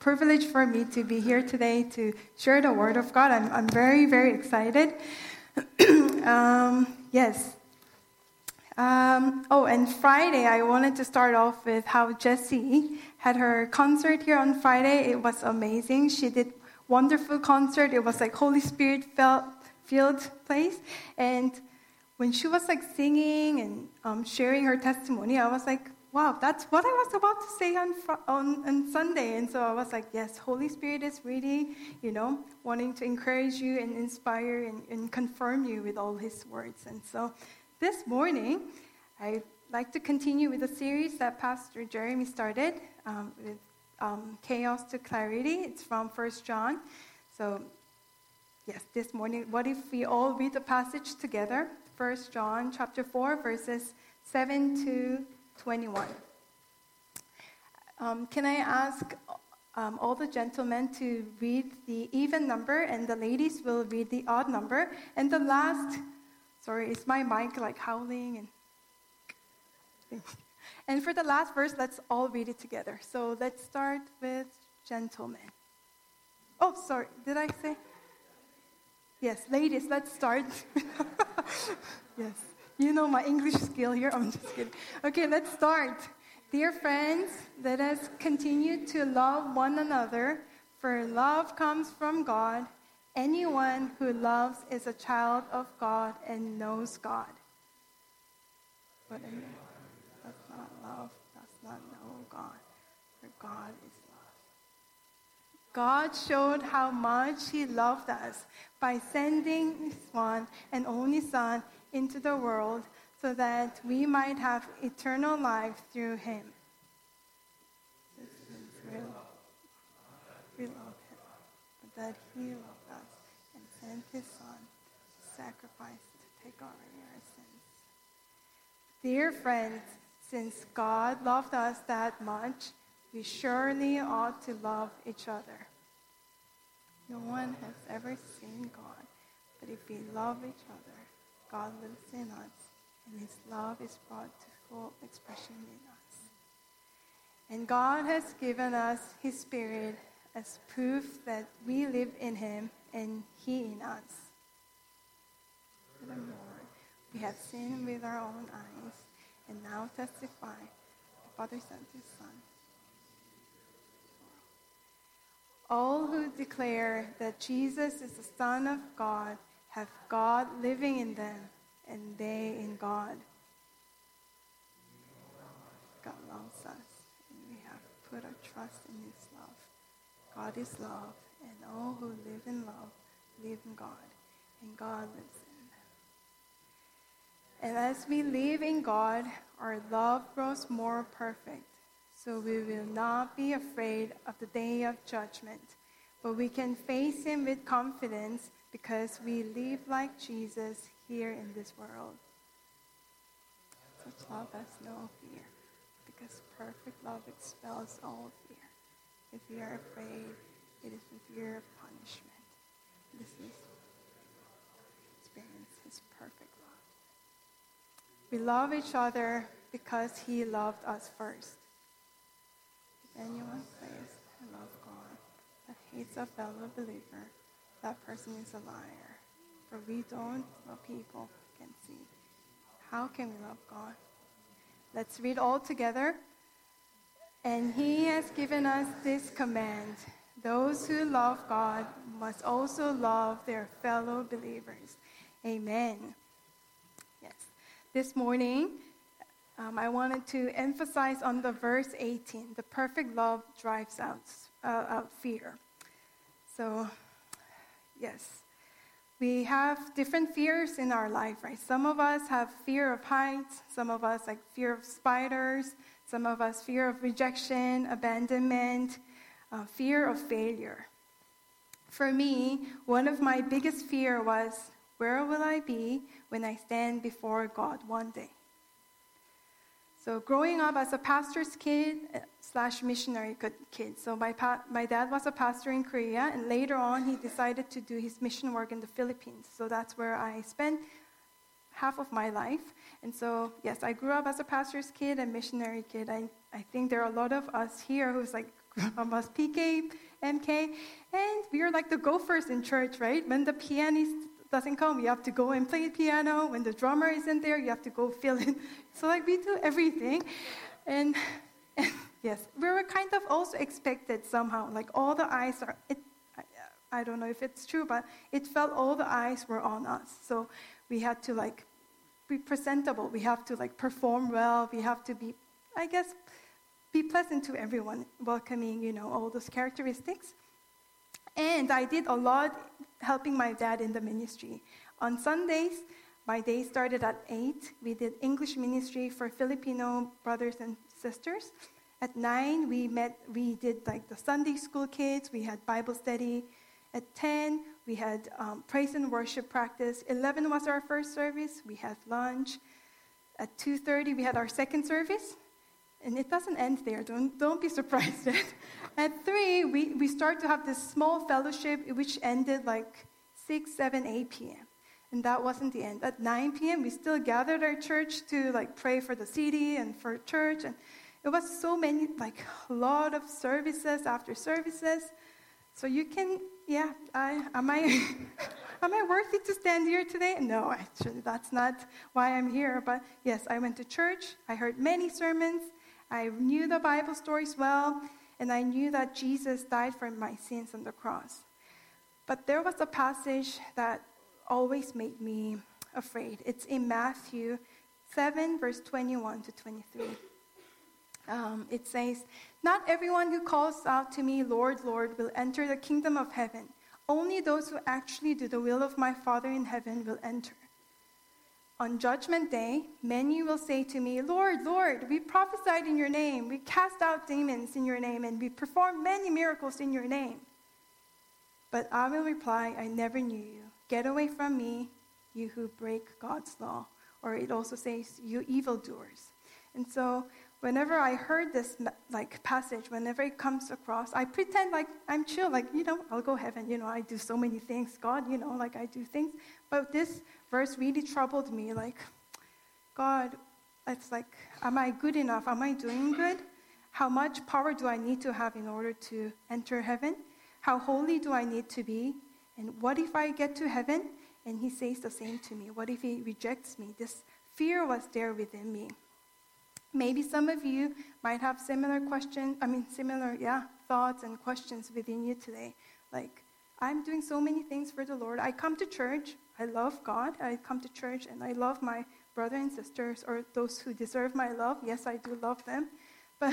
privilege for me to be here today to share the Word of God. I'm very, very excited. Yes. And Friday, I wanted to start off with how Jessie had her concert here on Friday. It was amazing. She did wonderful concert. It was like Holy Spirit filled place. And when she was like singing and sharing her testimony, I was like, wow, that's what I was about to say on Sunday. And so I was like, yes, Holy Spirit is really, wanting to encourage you and inspire and confirm you with all His words. And so this morning, I'd like to continue with a series that Pastor Jeremy started with Chaos to Clarity. It's from 1 John. So, yes, this morning, what if we all read the passage together? 1 John chapter 4, verses 7 to 21. Can I ask all the gentlemen to read the even number, and the ladies will read the odd number. And the last, sorry, is my mic like howling? And for the last verse, let's all read it together. So let's start with gentlemen. Oh, sorry, did I say? Yes, ladies, let's start. Yes, you know my English skill here. I'm just kidding. Okay, let's start. Dear friends, let us continue to love one another, for love comes from God. Anyone who loves is a child of God and knows God. But anyone who does not love does not know God, for God is love. God showed how much He loved us by sending His one and only Son into the world so that we might have eternal life through Him. This is real. We love Him, but that He loved us and sent His Son to sacrifice to take away our sins. Dear friends, since God loved us that much, we surely ought to love each other. No one has ever seen God, but if we love each other, God lives in us, and His love is brought to full expression in us. And God has given us His Spirit as proof that we live in Him and He in us. Furthermore, we have seen with our own eyes and now testify the Father sent His Son. All who declare that Jesus is the Son of God have God living in them, and they in God. God loves us, and we have put our trust in His love. God is love, and all who live in love live in God, and God lives in them. And as we live in God, our love grows more perfect, so we will not be afraid of the day of judgment, but we can face Him with confidence because we live like Jesus here in this world. Such love has no fear, because perfect love expels all fear. If we are afraid, it is with fear of punishment. This is experience His perfect love. We love each other because He loved us first. If anyone says, I love God, but hates a fellow believer, that person is a liar. For we don't love people we can see. How can we love God? Let's read all together. And He has given us this command: those who love God must also love their fellow believers. Amen. Yes. This morning, I wanted to emphasize on the verse 18. The perfect love drives out fear. So, yes. We have different fears in our life, right? Some of us have fear of heights. Some of us like fear of spiders. Some of us fear of rejection, abandonment, fear of failure. For me, one of my biggest fear was, where will I be when I stand before God one day? So growing up as a pastor's kid / missionary kid. So my dad was a pastor in Korea, and later on he decided to do his mission work in the Philippines. So that's where I spent half of my life. And so, yes, I grew up as a pastor's kid and missionary kid. I think there are a lot of us here who's like was PK, MK, and we are like the gophers in church, right? When the pianist doesn't come, you have to go and play piano. When the drummer isn't there, you have to go fill in. So like we do everything. And yes, we were kind of also expected somehow. Like all the eyes are, I don't know if it's true, but it felt all the eyes were on us. So we had to like be presentable. We have to like perform well. We have to be, I guess, be pleasant to everyone, welcoming, all those characteristics. And I did a lot helping my dad in the ministry. On Sundays, my day started at 8. We did English ministry for Filipino brothers and sisters. At 9, we did like the Sunday school kids. We had Bible study. At 10, we had praise and worship practice. 11 was our first service. We had lunch. At 2:30, we had our second service. And it doesn't end there. Don't be surprised. At 3, we start to have this small fellowship, which ended like 6, 7, 8 p.m. And that wasn't the end. At 9 p.m., we still gathered our church to like pray for the city and for church. And it was so many, like a lot of services after services. So you can, am I worthy to stand here today? No, actually, that's not why I'm here. But yes, I went to church. I heard many sermons. I knew the Bible stories well, and I knew that Jesus died for my sins on the cross. But there was a passage that always made me afraid. It's in Matthew 7, verse 21 to 23. It says, "Not everyone who calls out to me, 'Lord, Lord,' will enter the kingdom of heaven. Only those who actually do the will of my Father in heaven will enter. On Judgment Day, many will say to me, 'Lord, Lord, we prophesied in your name, we cast out demons in your name, and we performed many miracles in your name.' But I will reply, 'I never knew you. Get away from me, you who break God's law.'" Or it also says, "You evildoers." And so whenever I heard this passage, whenever it comes across, I pretend like I'm chill, I'll go heaven, I do so many things, God, I do things. But this verse really troubled me, God, it's like, am I good enough? Am I doing good? How much power do I need to have in order to enter heaven? How holy do I need to be? And what if I get to heaven and he says the same to me? What if he rejects me? This fear was there within me. Maybe some of you might have similar thoughts and questions within you today. Like, I'm doing so many things for the Lord. I come to church. I love God. I come to church and I love my brothers and sisters, or those who deserve my love. Yes, I do love them. But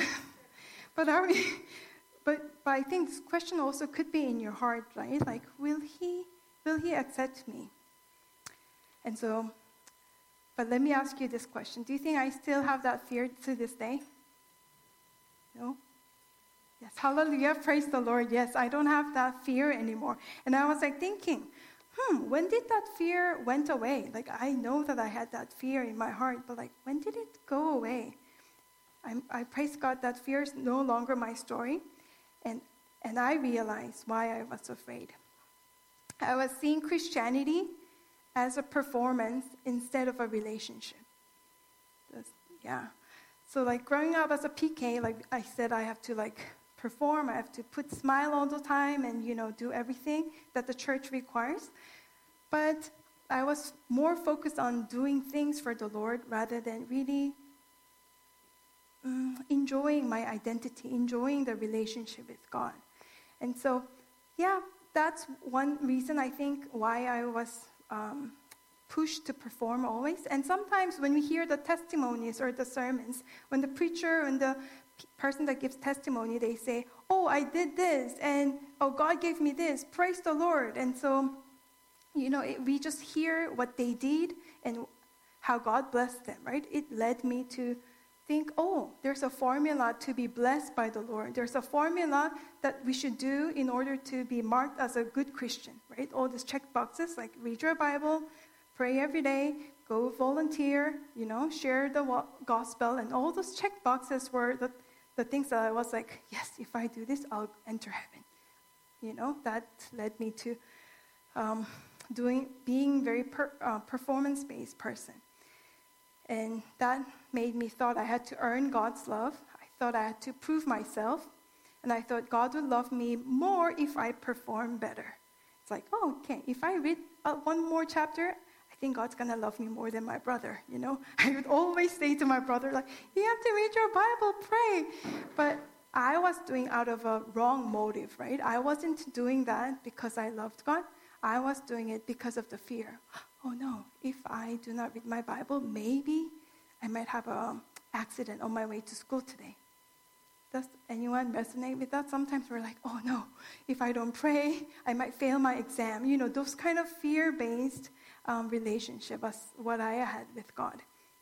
I think this question also could be in your heart, right? Like, will he accept me? And so, but let me ask you this question. Do you think I still have that fear to this day? No? Yes, hallelujah, praise the Lord. Yes, I don't have that fear anymore. And I was thinking, when did that fear went away? I know that I had that fear in my heart, but when did it go away? I praise God that fear is no longer my story. And I realized why I was afraid. I was seeing Christianity as a performance instead of a relationship. So growing up as a PK, I said, I have to perform, I have to smile all the time and do everything that the church requires. But I was more focused on doing things for the Lord rather than really enjoying my identity, enjoying the relationship with God. And so, that's one reason I think why I was pushed to perform always. And sometimes when we hear the testimonies or the sermons, when the preacher and the person that gives testimony, they say, "Oh, I did this," and "Oh, God gave me this, praise the Lord." And so, we just hear what they did and how God blessed them, right? It led me to think, there's a formula to be blessed by the Lord. There's a formula that we should do in order to be marked as a good Christian, right? All these check boxes, like read your Bible, pray every day, go volunteer, share the gospel, and all those check boxes were the things that I was yes, if I do this, I'll enter heaven. That led me to being very performance-based person. And that made me thought I had to earn God's love. I thought I had to prove myself. And I thought God would love me more if I perform better. It's like, oh, okay, if I read one more chapter, I think God's going to love me more than my brother, you know. I would always say to my brother, like, you have to read your Bible, pray. But I was doing out of a wrong motive, right? I wasn't doing that because I loved God. I was doing it because of the fear. Oh no, if I do not read my Bible, maybe I might have an accident on my way to school today. Does anyone resonate with that? Sometimes we're like, oh no, if I don't pray, I might fail my exam. You know, those kind of fear-based relationship was what I had with God.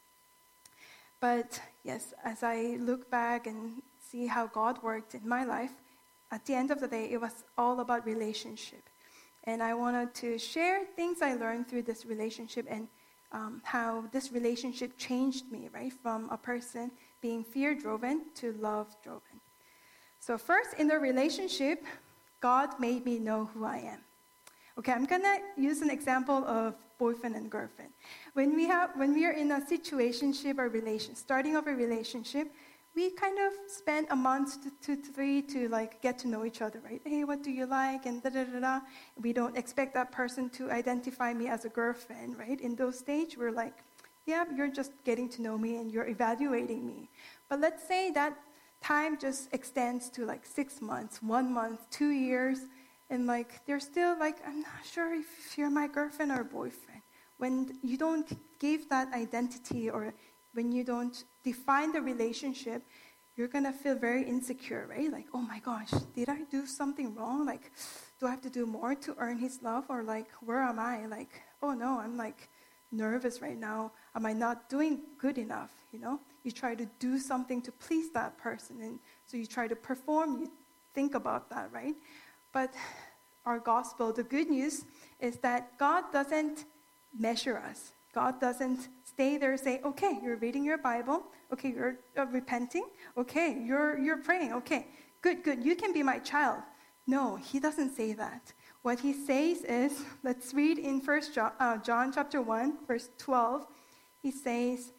But yes, as I look back and see how God worked in my life, at the end of the day, it was all about relationship. And I wanted to share things I learned through this relationship and how this relationship changed me, right? From a person being fear-driven to love-driven. So first, in the relationship, God made me know who I am. Okay, I'm going to use an example of boyfriend and girlfriend. When we are in a situationship or starting of a relationship, we kind of spend a month to 3 to like get to know each other, right? Hey, what do you like? And da-da-da-da. We don't expect that person to identify me as a girlfriend, right? In those stages, we're like, yeah, you're just getting to know me and you're evaluating me. But let's say that time just extends to like 6 months, 1 month, 2 years, and like they're still like, I'm not sure if you're my girlfriend or boyfriend. When you don't give that identity or when you don't define the relationship, you're going to feel very insecure, right? Like, oh my gosh, did I do something wrong? Like, do I have to do more to earn his love? Or like, where am I? Like, oh no, I'm like nervous right now. Am I not doing good enough? You know, you try to do something to please that person. And so you try to perform, you think about that, right? But our gospel, the good news is that God doesn't measure us. God doesn't stay there and say, okay, you're reading your Bible. Okay, you're repenting. Okay, you're praying. Okay, good. You can be my child. No, he doesn't say that. What he says is, let's read in 1 John chapter 1, verse 12. He says,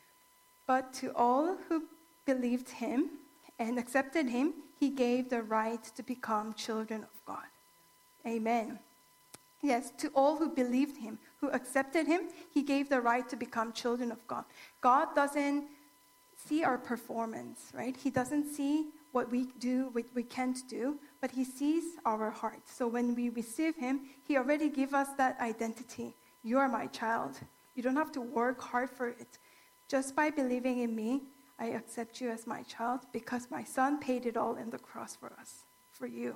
but to all who believed him and accepted him, he gave the right to become children of God. Amen. Yes, to all who believed him, who accepted him, he gave the right to become children of God. God doesn't see our performance, right? He doesn't see what we do, what we can't do, but he sees our heart. So when we receive him, he already gave us that identity. You are my child. You don't have to work hard for it. Just by believing in me, I accept you as my child because my son paid it all in the cross for us, for you.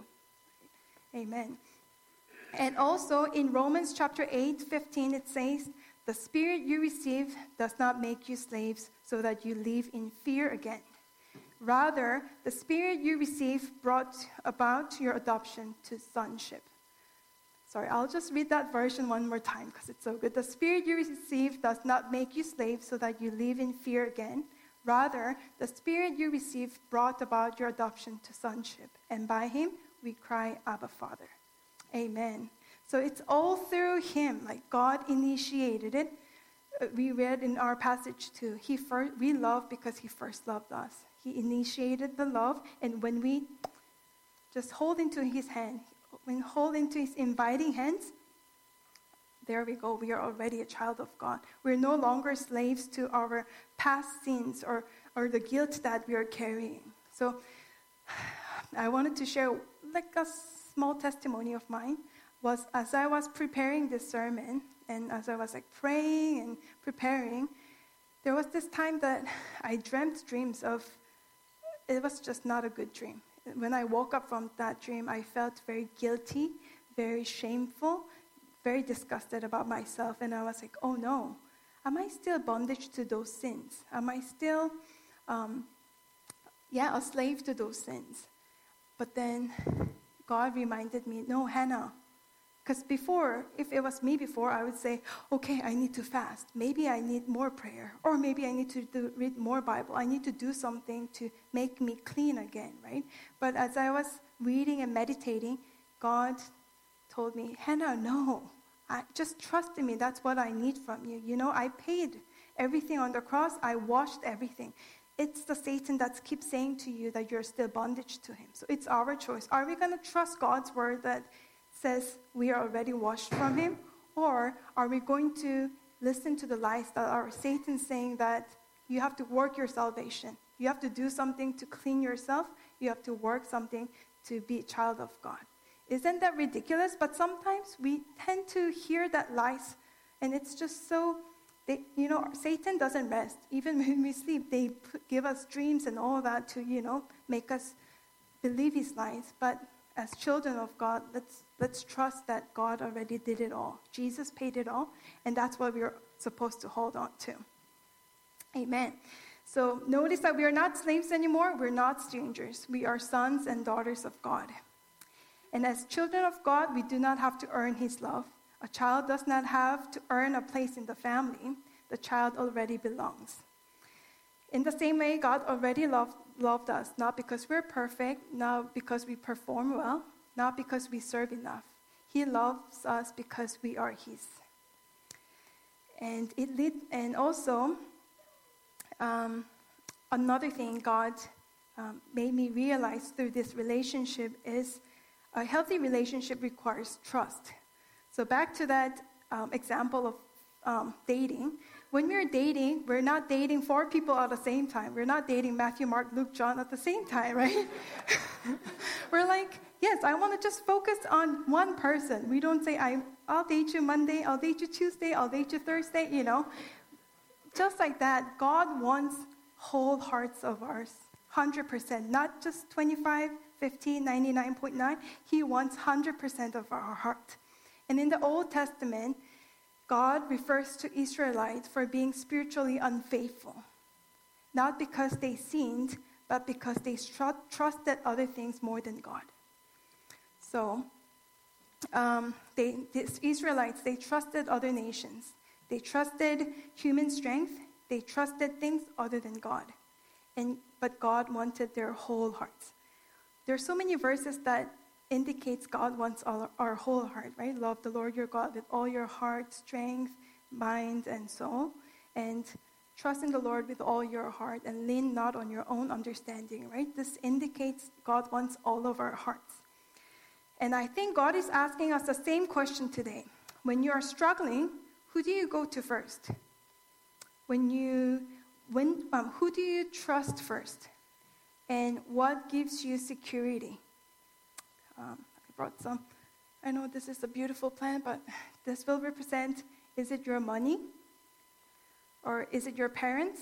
Amen. And also in Romans chapter 8:15, it says, the spirit you receive does not make you slaves so that you live in fear again. Rather, the spirit you receive brought about your adoption to sonship. Sorry, I'll just read that version one more time because it's so good. The spirit you receive does not make you slaves so that you live in fear again. Rather, the spirit you receive brought about your adoption to sonship. And by him, we cry, Abba, Father. Amen. So it's all through him, like God initiated it. We read in our passage too, we love because he first loved us. He initiated the love, and when we just hold into his hand, when hold into his inviting hands, there we go, we are already a child of God. We're no longer slaves to our past sins or the guilt that we are carrying. So I wanted to share like a small testimony of mine. Was as I was preparing this sermon and as I was like praying and preparing, there was this time that I dreamt dreams of, it was just not a good dream. When I woke up from that dream, I felt very guilty, very shameful, very disgusted about myself. And I was like, oh no, am I still bondage to those sins? Am I still, a slave to those sins? But then God reminded me, no, Hannah. Because before, if it was me before, I would say, okay, I need to fast. Maybe I need more prayer. Or maybe I need to read more Bible. I need to do something to make me clean again, right? But as I was reading and meditating, God told me, Hannah, no. Just trust in me. That's what I need from you. You know, I paid everything on the cross. I washed everything. it's the Satan that keeps saying to you that you're still bondage to him. So it's our choice. Are we going to trust God's word that says we are already washed from him? Or are we going to listen to the lies that are Satan saying that you have to work your salvation? You have to do something to clean yourself. You have to work something to be a child of God. Isn't that ridiculous? But sometimes we tend to hear that lies, and it's just so, Satan doesn't rest. Even when we sleep, they give us dreams and all that to, make us believe his lies. But as children of God, let's trust that God already did it all. Jesus paid it all, and that's what we're supposed to hold on to. Amen. So notice that we are not slaves anymore. We're not strangers. We are sons and daughters of God. And as children of God, we do not have to earn his love. A child does not have to earn a place in the family. The child already belongs. In the same way, God already loved us, not because we're perfect, not because we perform well, not because we serve enough. He loves us because we are his. And also, another thing God made me realize through this relationship is a healthy relationship requires trust. So back to that example of dating. When we're dating, we're not dating 4 people at the same time. We're not dating Matthew, Mark, Luke, John at the same time, right? We're like, yes, I want to just focus on one person. We don't say, I'll date you Monday, I'll date you Tuesday, I'll date you Thursday, Just like that, God wants whole hearts of ours, 100%, not just 25, 15, 99.9. He wants 100% of our heart. And in the Old Testament, God refers to Israelites for being spiritually unfaithful, not because they sinned, but because they trusted other things more than God. So, these Israelites, they trusted other nations. They trusted human strength. They trusted things other than God. But God wanted their whole hearts. There are so many verses that indicates God wants our whole heart, right? Love the Lord your God with all your heart, strength, mind, and soul. And trust in the Lord with all your heart and lean not on your own understanding, right? This indicates God wants all of our hearts. And I think God is asking us the same question today. When you are struggling, who do you go to first? Who do you trust first? And what gives you security? I brought some. I know this is a beautiful plant, but this will represent, is it your money? Or is it your parents?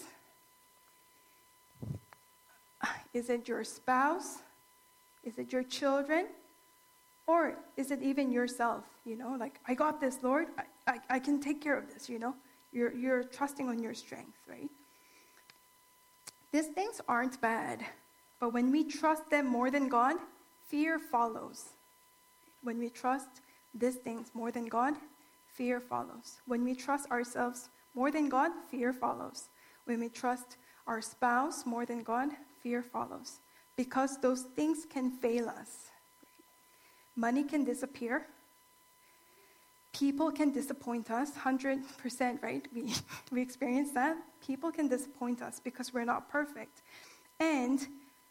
Is it your spouse? Is it your children? Or is it even yourself? Like, I got this, Lord. I can take care of this, You're trusting on your strength, right? These things aren't bad. But when we trust them more than God, fear follows. When we trust these things more than God, fear follows. When we trust ourselves more than God, fear follows. When we trust our spouse more than God, fear follows. Because those things can fail us. Money can disappear. People can disappoint us, 100%, right? We experience that. People can disappoint us because we're not perfect. And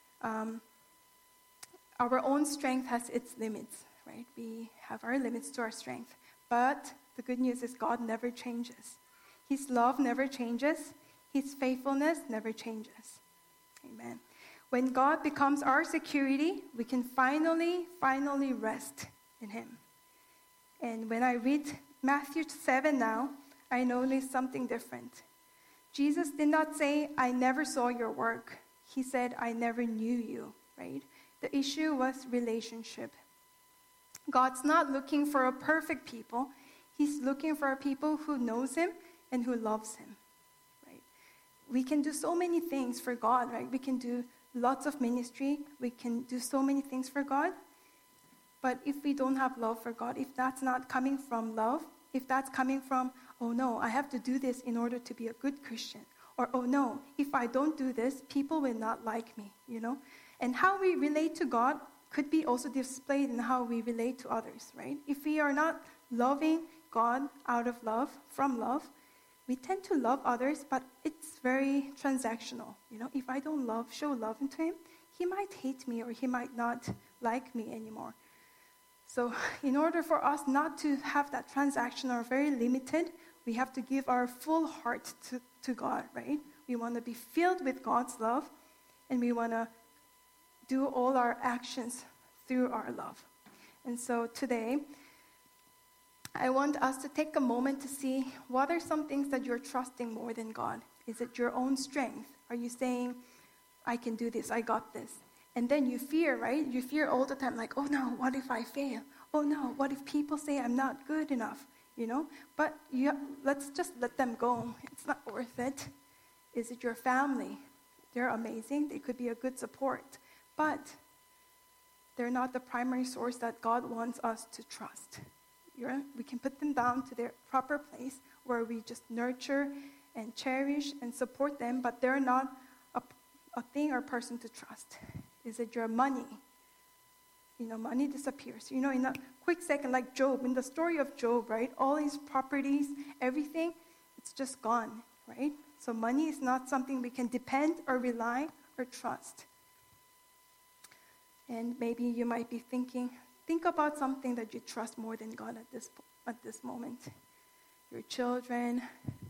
our own strength has its limits, right? We have our limits to our strength. But the good news is God never changes. His love never changes. His faithfulness never changes. Amen. When God becomes our security, we can finally rest in him. And when I read Matthew 7 now, I notice something different. Jesus did not say, I never saw your work. He said, I never knew you, right? The issue was relationship. God's not looking for a perfect people. He's looking for a people who knows him and who loves him, right? We can do so many things for God, right? We can do lots of ministry. We can do so many things for God. But if we don't have love for God, if that's not coming from love, if that's coming from, oh no, I have to do this in order to be a good Christian, or oh no, if I don't do this, people will not like me, And how we relate to God could be also displayed in how we relate to others, right? If we are not loving God out of love, from love, we tend to love others, but it's very transactional. If I don't show love into him, he might hate me or he might not like me anymore. So in order for us not to have that transaction or very limited, we have to give our full heart to God, right? We want to be filled with God's love, and we want to do all our actions through our love. And so today, I want us to take a moment to see what are some things that you're trusting more than God. Is it your own strength? Are you saying, I can do this, I got this? And then you fear, right? You fear all the time, like, oh no, what if I fail? Oh no, what if people say I'm not good enough? But let's just let them go. It's not worth it. Is it your family? They're amazing. They could be a good support. But they're not the primary source that God wants us to trust. We can put them down to their proper place where we just nurture and cherish and support them, but they're not a thing or person to trust. Is it your money? Money disappears. In a quick second, like Job, in the story of Job, right? All his properties, everything, it's just gone, right? So money is not something we can depend or rely or trust. And maybe you might be think about something that you trust more than God at this moment. Your children,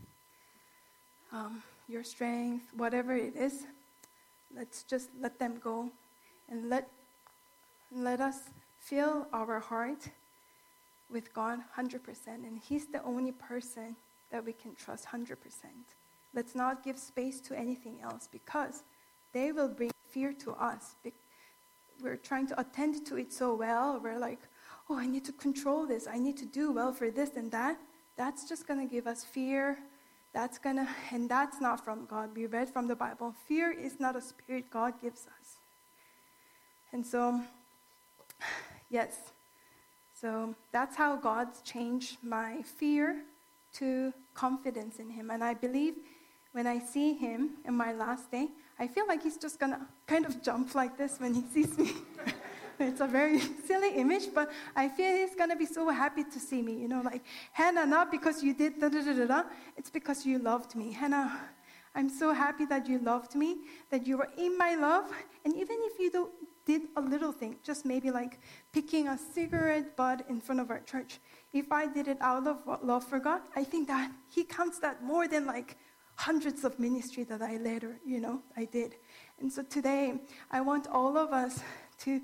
your strength, whatever it is. Let's just let them go and let us fill our heart with God 100%. And He's the only person that we can trust 100%. Let's not give space to anything else, because they will bring fear to us. We're trying to attend to it so well. We're like, oh, I need to control this. I need to do well for this and that. That's just going to give us fear. And that's not from God. We read from the Bible. Fear is not a spirit God gives us. And so, yes. So that's how God's changed my fear to confidence in Him. And I believe when I see Him in my last day, I feel like He's just going to kind of jump like this when He sees me. It's a very silly image, but I feel He's going to be so happy to see me. Like, Hannah, not because you did da-da-da-da-da, it's because you loved me. Hannah, I'm so happy that you loved me, that you were in my love. And even if you did a little thing, just maybe like picking a cigarette butt in front of our church, if I did it out of love for God, I think that He counts that more than like hundreds of ministry that I later, I did. And so today, I want all of us to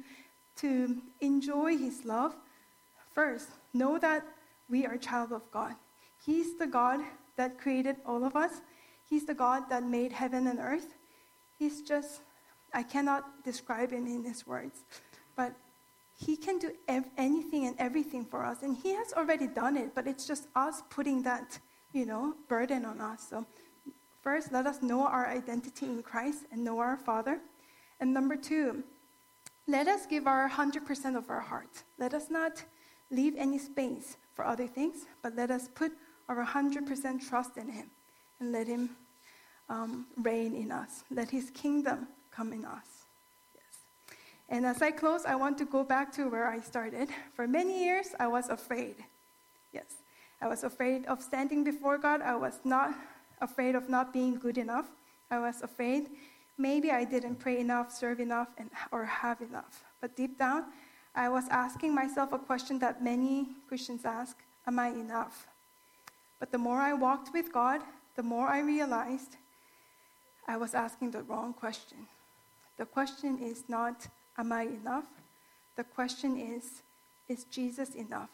enjoy His love. First, know that we are child of God. He's the God that created all of us. He's the God that made heaven and earth. He's just, I cannot describe Him in His words, but He can do anything and everything for us. And He has already done it, but it's just us putting that, burden on us. So first, let us know our identity in Christ and know our Father. And number 2, let us give our 100% of our heart. Let us not leave any space for other things, but let us put our 100% trust in Him and let Him reign in us. Let His kingdom come in us. Yes. And as I close, I want to go back to where I started. For many years, I was afraid. Yes, I was afraid of standing before God. I was not afraid of not being good enough. I was afraid maybe I didn't pray enough, serve enough, or have enough. But deep down, I was asking myself a question that many Christians ask: am I enough? But the more I walked with God, the more I realized I was asking the wrong question. The question is not, am I enough? The question is Jesus enough?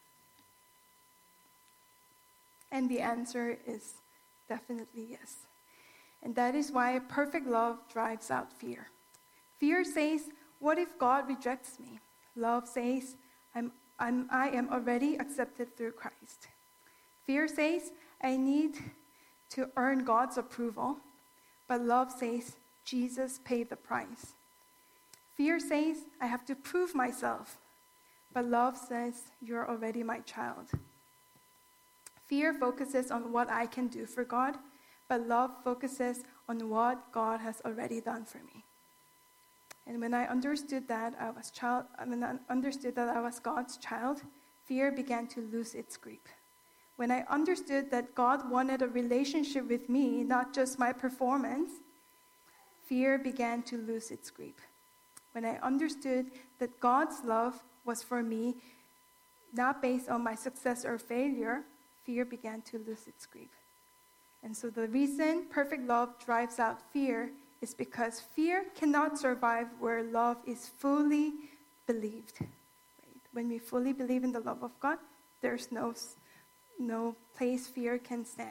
And the answer is definitely yes. And that is why perfect love drives out fear. Fear says, what if God rejects me? Love says, I am already accepted through Christ. Fear says, I need to earn God's approval. But love says, Jesus paid the price. Fear says, I have to prove myself. But love says, you're already my child. Fear focuses on what I can do for God, but love focuses on what God has already done for me. And when I understood that I was God's child, fear began to lose its grip. When I understood that God wanted a relationship with me, not just my performance, fear began to lose its grip. When I understood that God's love was for me, not based on my success or failure, fear began to lose its grip. And so the reason perfect love drives out fear is because fear cannot survive where love is fully believed. Right? When we fully believe in the love of God, there's no place fear can stand.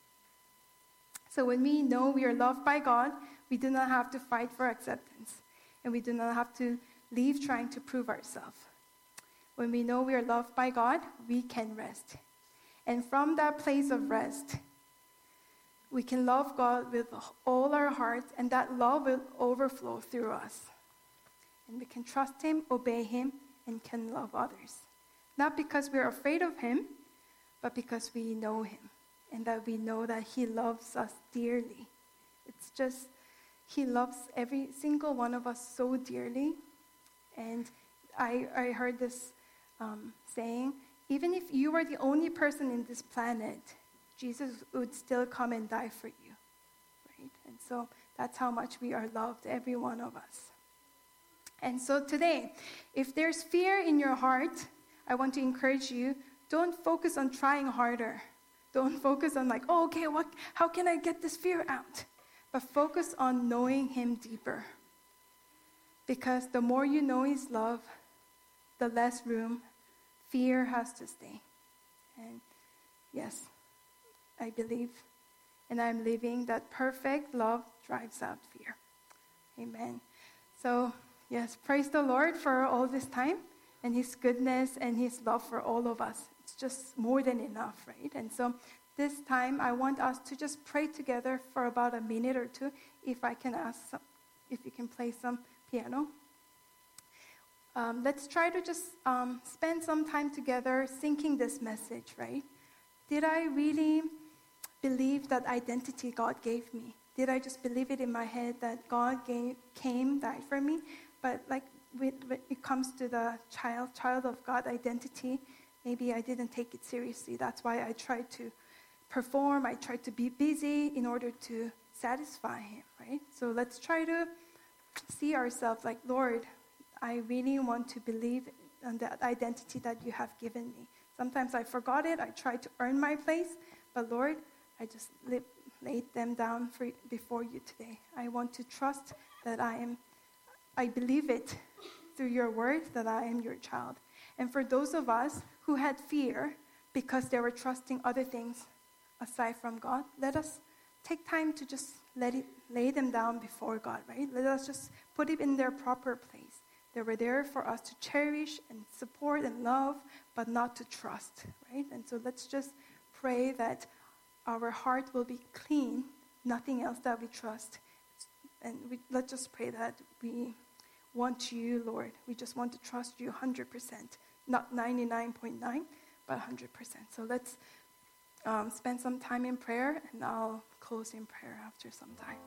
So when we know we are loved by God, we do not have to fight for acceptance. And we do not have to leave trying to prove ourselves. When we know we are loved by God, we can rest. And from that place of rest, we can love God with all our hearts, and that love will overflow through us. And we can trust Him, obey Him, and can love others. Not because we're afraid of Him, but because we know Him, and that we know that He loves us dearly. It's just, He loves every single one of us so dearly. And I heard this saying, even if you were the only person in this planet, Jesus would still come and die for you, right? And so that's how much we are loved, every one of us. And so today, if there's fear in your heart, I want to encourage you, don't focus on trying harder. Don't focus on how can I get this fear out? But focus on knowing Him deeper. Because the more you know His love, the less room fear has to stay. And yes, I believe, and I'm living that perfect love drives out fear. Amen. So, yes, praise the Lord for all this time and His goodness and His love for all of us. It's just more than enough, right? And so this time I want us to just pray together for about a minute or two. If I can ask, if you can play some piano. Let's try to just spend some time together thinking this message, right? Did I really believe that identity God gave me? Did I just believe it in my head that God came, died for me? But when it comes to the child of God identity, maybe I didn't take it seriously. That's why I tried to perform. I tried to be busy in order to satisfy Him, right? So let's try to see ourselves like, Lord, I really want to believe in that identity that you have given me. Sometimes I forgot it. I tried to earn my place. But Lord, I just laid them down before you today. I want to trust that I believe it through your word that I am your child. And for those of us who had fear because they were trusting other things aside from God, let us take time to just lay them down before God, right? Let us just put it in their proper place. They were there for us to cherish and support and love, but not to trust, right? And so let's just pray that our heart will be clean, nothing else that we trust. And let's just pray that we want you, Lord. We just want to trust you 100%, not 99.9, but 100%. So let's spend some time in prayer, and I'll close in prayer after some time.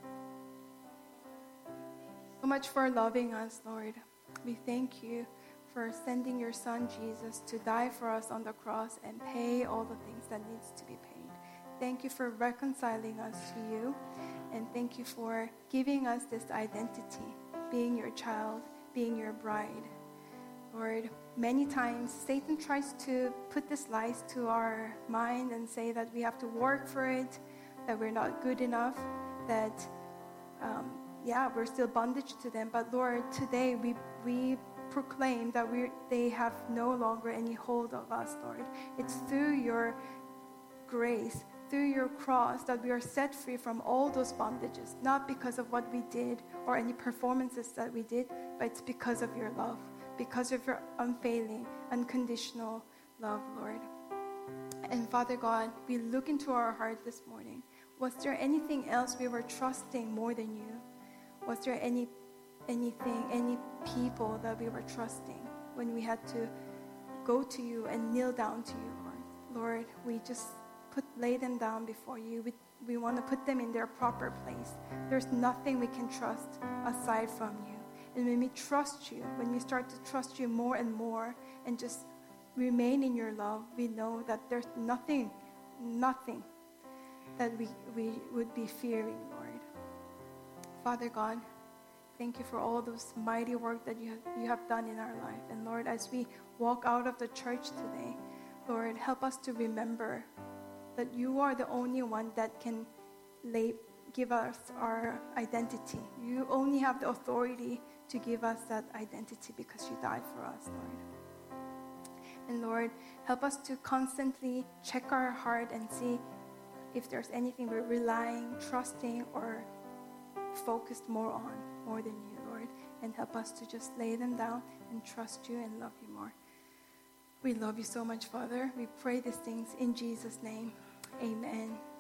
So much for loving us, Lord. We thank you for sending your son Jesus to die for us on the cross and pay all the things that needs to be paid. Thank you for reconciling us to you, and thank you for giving us this identity, being your child, being your bride. Lord, many times Satan tries to put these lies to our mind and say that we have to work for it, that we're not good enough, that we're still bondage to them. But Lord, today we proclaim that they have no longer any hold of us, Lord. It's through your grace, through your cross, that we are set free from all those bondages, not because of what we did or any performances that we did, but it's because of your love, because of your unfailing, unconditional love, Lord. And Father God, we look into our heart this morning. Was there anything else we were trusting more than you? Was there any people that we were trusting when we had to go to you and kneel down to you, Lord? Lord, we just lay them down before you. We want to put them in their proper place. There's nothing we can trust aside from you. And when we trust you, when we start to trust you more and more and just remain in your love, we know that there's nothing that we would be fearing, Lord. Father God, thank you for all those mighty work that you have done in our life. And Lord, as we walk out of the church today, Lord, help us to remember that you are the only one that can give us our identity. You only have the authority to give us that identity because you died for us, Lord. And Lord, help us to constantly check our heart and see if there's anything we're relying, trusting, or focused more than you, Lord. And help us to just lay them down and trust you and love you more. We love you so much, Father. We pray these things in Jesus' name. Amen.